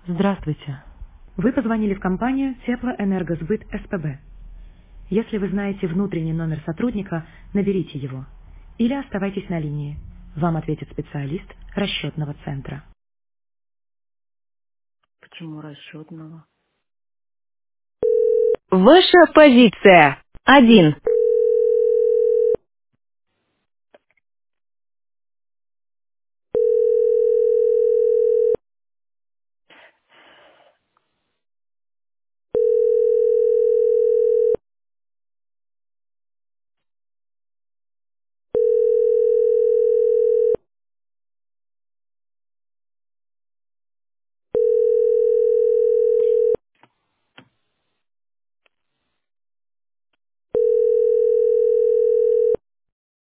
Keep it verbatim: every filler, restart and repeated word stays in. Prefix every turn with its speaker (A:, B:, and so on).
A: Здравствуйте. Вы позвонили в компанию Теплоэнергосбыт СПБ. Если вы знаете внутренний номер сотрудника, наберите его. Или оставайтесь на линии. Вам ответит специалист расчетного центра.
B: Почему расчетного?
C: Ваша позиция. Один.